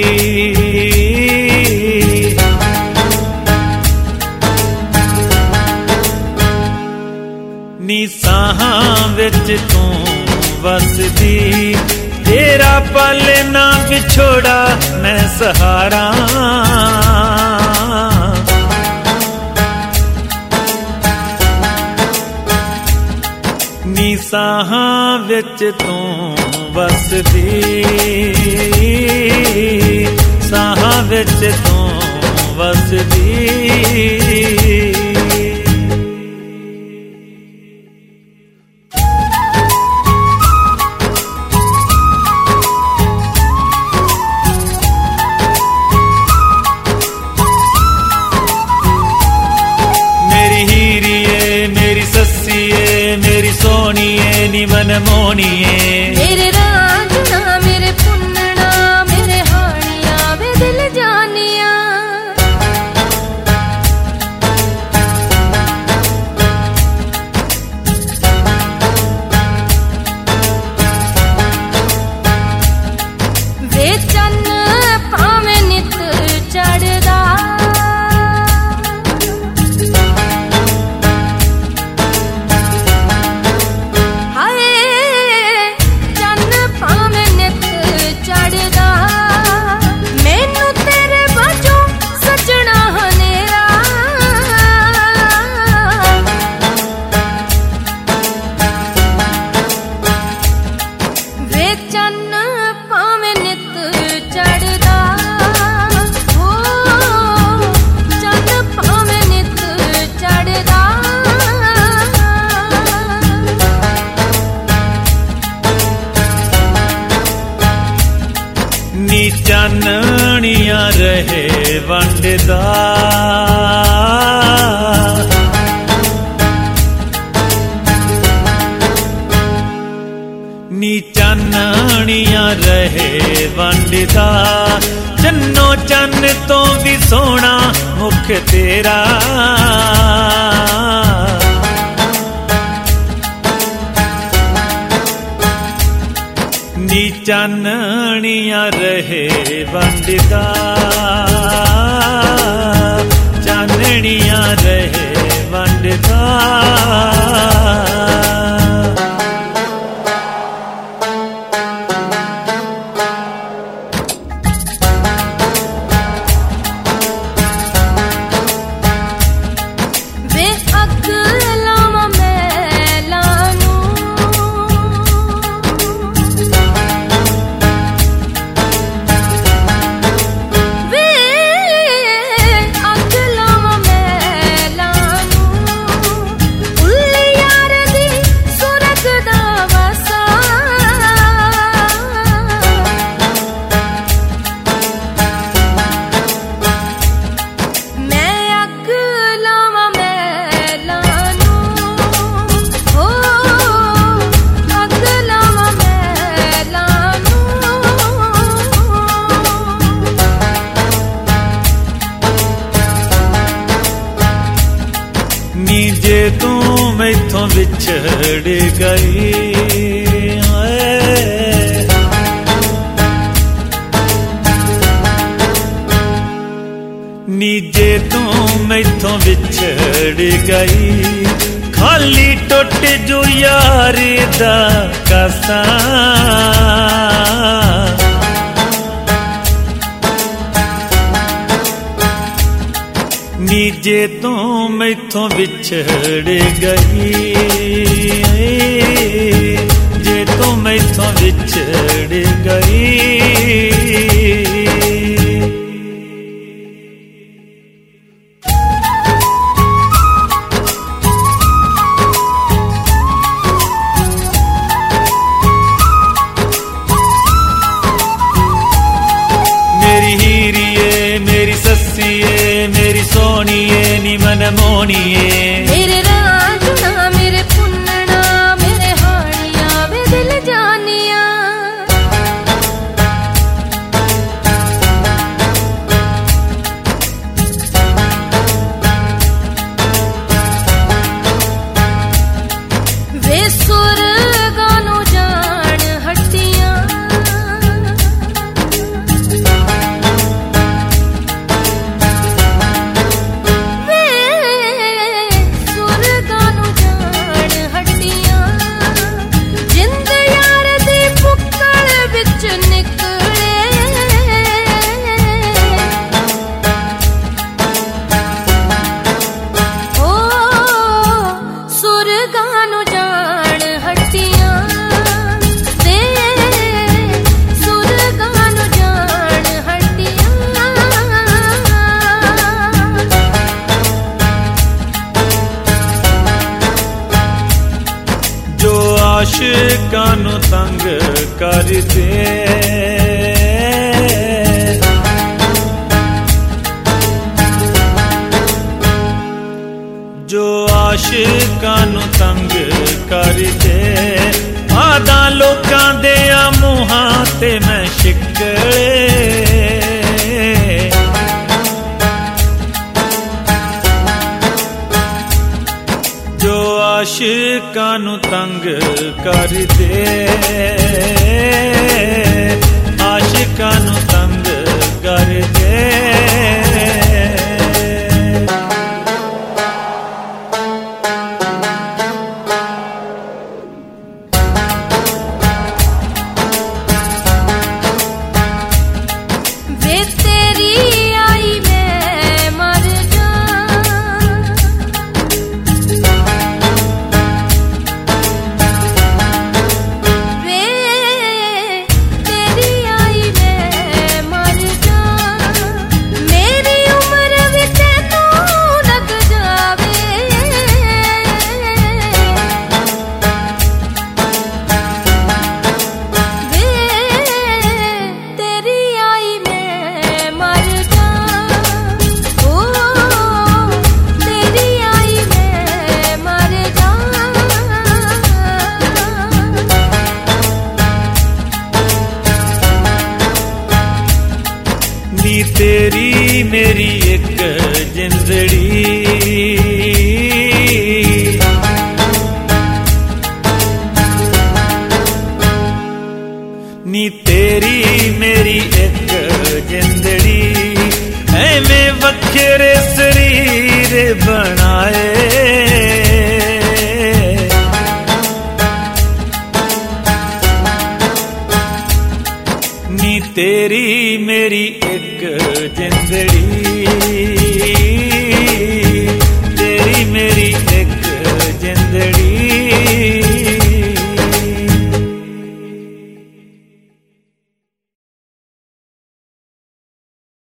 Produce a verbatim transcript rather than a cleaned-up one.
नी साहां विच तू वसदी, तेरा पल ना विछोड़ा मैं सहारा। नी साहां विच तू वसदी, साहां विच तू वसदी। मेरी सोनिए नी मन मोनिए, मेरे रांझना मेरे पुन्नना मेरे हानिया वे दिल जानिया। वे चन्न पावे नित चढ़दा, नी चाननिया रहे वंडदा, नी चाननिया रहे वंडदा। चन्नो चन्न तो भी सोना मुख तेरा, नी चाननिया रहे वंडदा, चाननिया रहे वंडदा। वे अग लावा मैलानू, नी जे तू मैथों विछड़ गई, नी जे तू मैथों विछड़ गई। खाली टुट जो यार दा कासा, नी जे तू मैथों विछड़ गई, जे तू मैथों विछड़ गई। मेरी हीरिए मेरी सस्सिए मेरी सोनिए नी मन मोनिए, मेरे रांझना मेरे पुन्नना मेरे हानिया वे दिल जानिया। वे सुर गानो जान हट्टियां, आशिकां नूं तंग कर दे, जो आशिकां नूं तंग कर दे, आदा लोकां दे मूहां ते मैं शिकले, जो आशिकां नूं तंग कर दे, आशिकां नूं तंग कर दे। नी तेरी मेरी एक जिंदड़ी, नी तेरी मेरी एक जिंदड़ी, ऐवें वखेरे शरीर बनाए, नी तेरी मेरी एक जिंदड़ी।